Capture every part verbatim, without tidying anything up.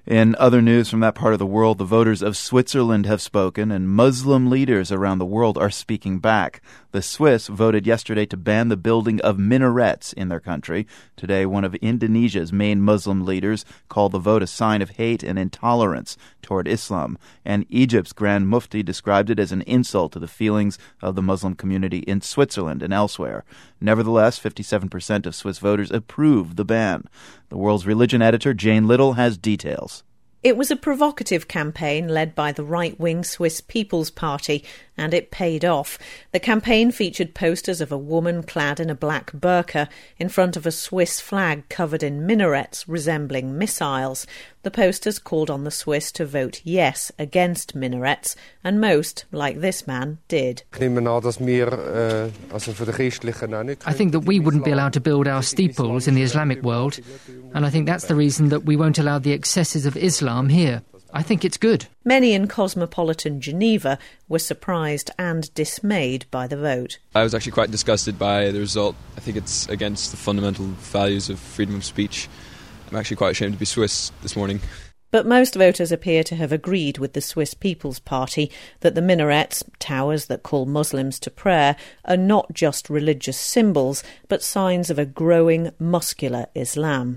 In other news from that part of the world, the voters of Switzerland have spoken, and Muslim leaders around the world are speaking back. The Swiss voted yesterday to ban the building of minarets in their country. Today, one of Indonesia's main Muslim leaders called the vote a sign of hate and intolerance toward Islam, and Egypt's Grand Mufti described it as an insult to the feelings of the Muslim community in Switzerland and elsewhere. Nevertheless, fifty-seven percent of Swiss voters approved the ban. The World's Religion editor, Jane Little, has details. It was a provocative campaign led by the right-wing Swiss People's Party, and it paid off. The campaign featured posters of a woman clad in a black burqa in front of a Swiss flag covered in minarets resembling missiles. The posters called on the Swiss to vote yes against minarets, and most, like this man, did. I think that we wouldn't be allowed to build our steeples in the Islamic world, and I think that's the reason that we won't allow the excesses of Islam here. I think it's good. Many in cosmopolitan Geneva were surprised and dismayed by the vote. I was actually quite disgusted by the result. I think it's against the fundamental values of freedom of speech. I'm actually quite ashamed to be Swiss this morning. But most voters appear to have agreed with the Swiss People's Party that the minarets, towers that call Muslims to prayer, are not just religious symbols, but signs of a growing, muscular Islam.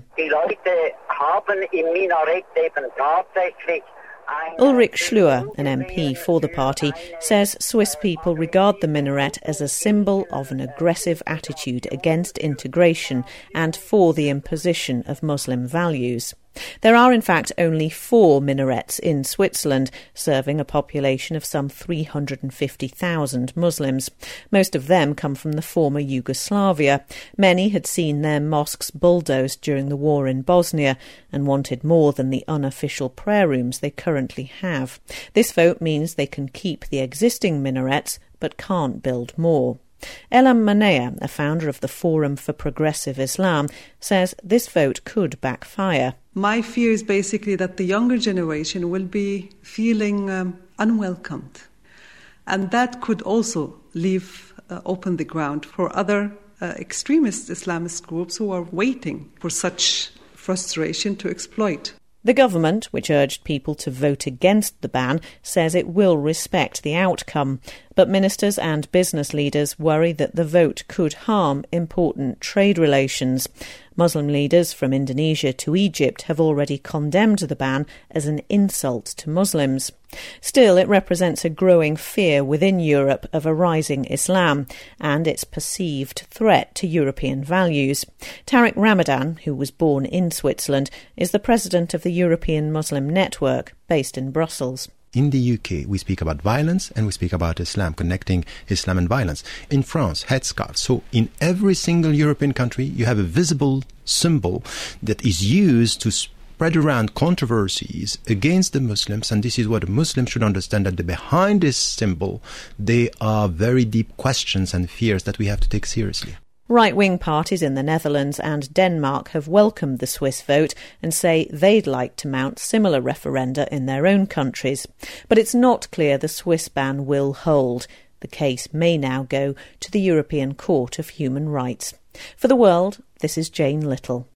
Ulrich Schlür, an M P for the party, says Swiss people regard the minaret as a symbol of an aggressive attitude against integration and for the imposition of Muslim values. There are in fact only four minarets in Switzerland, serving a population of some three hundred fifty thousand Muslims. Most of them come from the former Yugoslavia. Many had seen their mosques bulldozed during the war in Bosnia and wanted more than the unofficial prayer rooms they currently have. This vote means they can keep the existing minarets but can't build more. Elam Manea, a founder of the Forum for Progressive Islam, says this vote could backfire. My fear is basically that the younger generation will be feeling um, unwelcomed. And that could also leave uh, open the ground for other uh, extremist Islamist groups who are waiting for such frustration to exploit. The government, which urged people to vote against the ban, says it will respect the outcome. But ministers and business leaders worry that the vote could harm important trade relations. Muslim leaders from Indonesia to Egypt have already condemned the ban as an insult to Muslims. Still, it represents a growing fear within Europe of a rising Islam and its perceived threat to European values. Tariq Ramadan, who was born in Switzerland, is the president of the European Muslim Network, based in Brussels. In the U K, we speak about violence and we speak about Islam, connecting Islam and violence. In France, headscarves. So in every single European country, you have a visible symbol that is used to spread around controversies against the Muslims. And this is what the Muslims should understand, that behind this symbol, there are very deep questions and fears that we have to take seriously. Right-wing parties in the Netherlands and Denmark have welcomed the Swiss vote and say they'd like to mount similar referenda in their own countries. But it's not clear the Swiss ban will hold. The case may now go to the European Court of Human Rights. For The World, this is Jane Little.